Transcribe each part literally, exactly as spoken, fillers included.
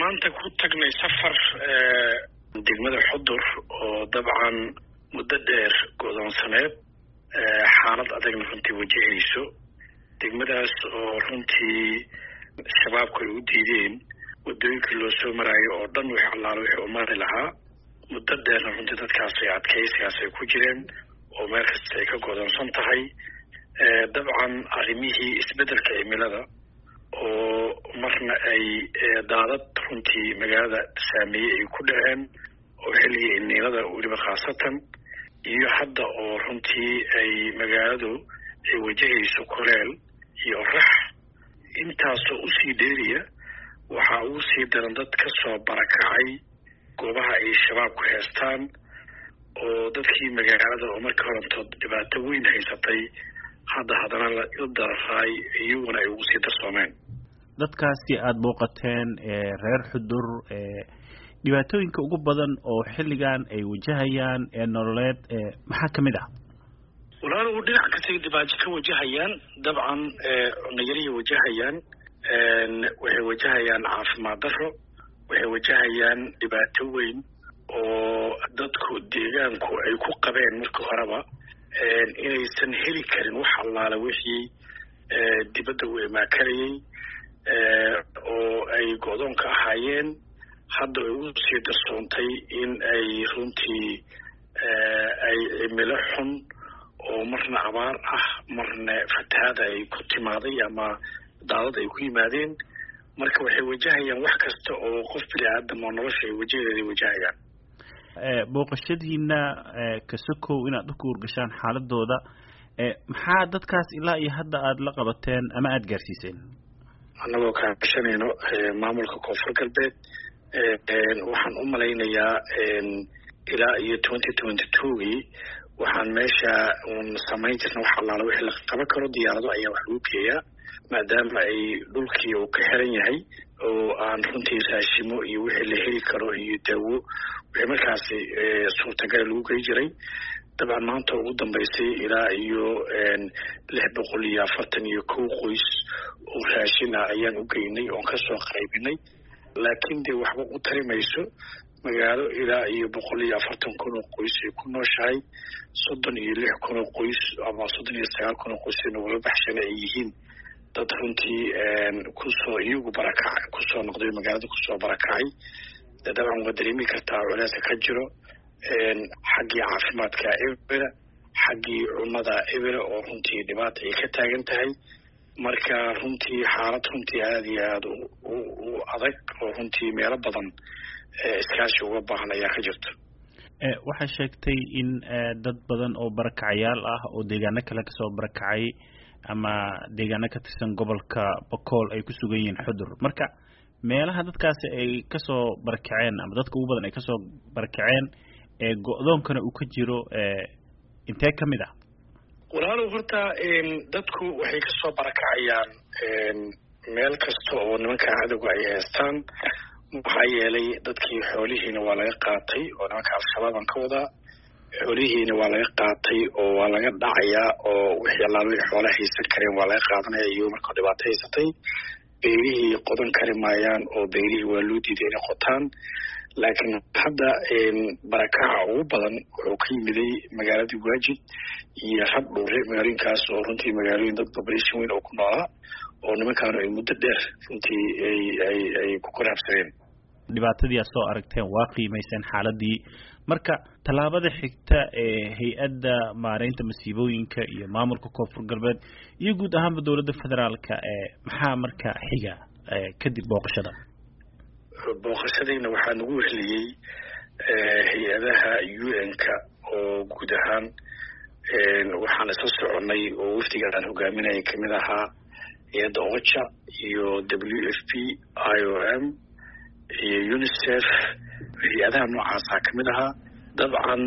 maanta ku tagnay safar degmada Xudur oo dabcan muddo dheer go'doonsaneed xaalad adagna runtii wajahayso degmadaas oo runtii shabaabku ay u diideen wadooyinkii loo soo maraayo oo dhan wax allaale wixii u mari lahaa muddo dheerna runtii dadkaas ay adkaysigaas ay ku jireen oo meel kasta ay ka go'doonsan tahay dabcan arrimihii isbeddelka cimilada oo marna ay daadad runtii magaalada saameeyey ay ku dhaceen oo xilligii cimilada weliba khaasatan iyo hadda oo runtii ay magaaladu ay wajahayso kuleel iyo rax intaasoo usii dheeriya waxaa ugu sii daran dad ka soo barakacay goobaha ay shabaabku heestaan oo dadkii magaalada oo markii horantood dhibaato weyn haysatay hadda haddana la dararay iyaguna ay ugu sii darsoomeen dadkaasi aada booqateen reer Xudur dhibaatooyinka ugu badan oo xilligan ay wajahayaan ee nololeed maxaa kamid ah walaalow dhinac kasta dhibaato ka wajahayaan dabcan nagariya wajahayaan waxay wajahayaan caafimaad darro waxay wajahayaan dhibaato weyn oo dadku deegaanku ay ku qabeen markii horeba inaysan heli karin wax allaale wixii dibadda u imaakarayay oo ay go'doon ka ahaayeen hadda ay u sii darsoontay in ay runtii ay cimilo xun oo marna abaar ah marna fatahaada ay ku timaaday ama daadad ay ku yimaadeen marka waxay wajahayaan wax kasta oo qof bini'aadam oo nolosha ay wajaheeda wajahayaan booqashadiina kasokow inaad u kuurgashaan xaaladooda maxaa dadkaas ilaa iyo hadda aada la qabateen ama aada gaarsiiseen annagoo kaashanayno maamulka koonfur galbeed waxaan u malaynayaa ilaa iyo twenty twenty twogii waxaan meesha un samayn jirna wax allaala wixii la qaban karo diyaarado ayaa wax lagu geeyaa maadaama ay dhulkii uu ka xiran yahay oo aan runtii raashimo iyo wixii la heli karo iyo daawo wixii markaasi suurtagala lagu gey jiray dabcan maanta ugu dambaysay ilaa iyo lix boqol iyo afartan iyo kow qoys oo raashina ayaan u geynay oon kasoo qaybinay laakiin dee waxba u tari mayso magaalo ilaa iyo boqol iyo afartan kun oo qoys ay ku nooshahay soddon iyo lix kun oo qoys ama soddon iyo sagaal kun oo qoys nagula baxshana ay yihiin dad runtii kusoo iyagu barakacay kusoo noqday magaalada kusoo barakacay dabcan waa dareemi kartaa culeyska ka jiro xaggii caafimaadka ebera xaggii cunnada ebera oo runtii dhibaata ay ka taagan tahay marka runtii xaalad runtii aada iyo aada u adag oo runtii meelo badan iskaashi uga baahan ayaa ka jirto waxaa sheegtay in dad badan oo barakacayaal ah oo deegaano kale kasoo barakacay ama deegaano ka tirsan gobolka Bakool ay ku sugan yihiin Xudur marka meelaha dadkaasi ay kasoo barakaceen ama dadka ugu badan ay kasoo barakaceen ee go'doonkana uu ka jiro intee kamid ah walaalow horta dadku waxay kasoo barakacayaan meel kasta oo nimanka cadowga ay haystaan maxaa yeelay dadkii xoolihiina waa laga qaatay oo nimanka al-shabaabaan ka wadaa xoolihiina waa laga qaatay oo waa laga dhacayaa oo wixii allaale wixii xoolaha haysan kareen waa laga qaadanaya iyo markao dhibaato haysatay beerihii qodan kari maayaan oo beerihii waa loo diiday inay qotaan laakiin hadda barakaca ugu badan wuxuu ka yimiday magaaladii Waajid iyo Rabdhuure magaalooyinkaas oo runtii magaalooyin dad population weyn oo ku noolaa oo nimankaanu ay muddo dheer runtii ay ay ay ku koraabsadeen dhibaatadii aad soo aragteen waa qiimayseen xaaladii marka tallaabada xigta ee hay-adda maareynta masiibooyinka iyo maamulka koonfur galbeed iyo guud ahaanba dowladda federaalka ee maxaa marka xiga kadib booqashada booqashadiina waxaa nagu wehliyey hay-adaha U N-ka oo guud ahaan waxaan isla soconay oo wafdiga aan hogaaminaya kamid ahaa hay-adda OCHA iyo W F P I O M iyo UNICEF hay-adaha noocaasa kamid ahaa dabcan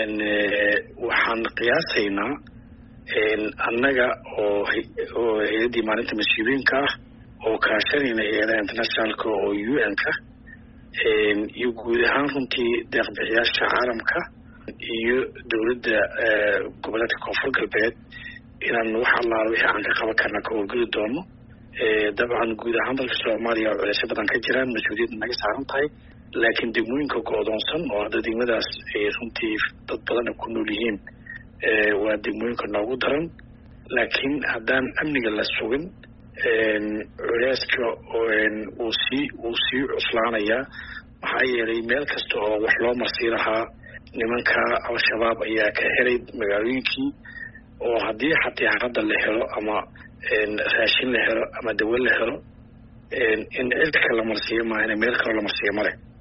waxaan qiyaasaynaa annaga oo oo hay-addii maalinta masiibooyinka ah oo kaashanayna hay-adaha internationalka oo U N-ka iyo guud ahaan runtii deeqbixiyaasha caalamka iyo dowladda goboleedka koonfur galbeed inaan wax allaala wixii aan ka qaban karna ka howlgeli doono dabcan guud ahaan dalka soomaaliya culeysyo badan ka jiraan mas-uuliyadda naga saaran tahay laakiin degmooyinka go-doonsan oo hadda degmadaas ay runtii dad badan ku nool yihiin waa degmooyinka noogu daran laakiin haddaan amniga la sugin culeyska uu sii uu sii cuslaanayaa maxaa yeelay meel kasta oo wax loo marsii lahaa nimanka al-shabaab ayaa ka helay magaalooyinkii oo haddii xataa hadda la helo ama raashin la helo ama dawo la helo in cirka la marsiiyo maahan meel kaloo la marsiiyo male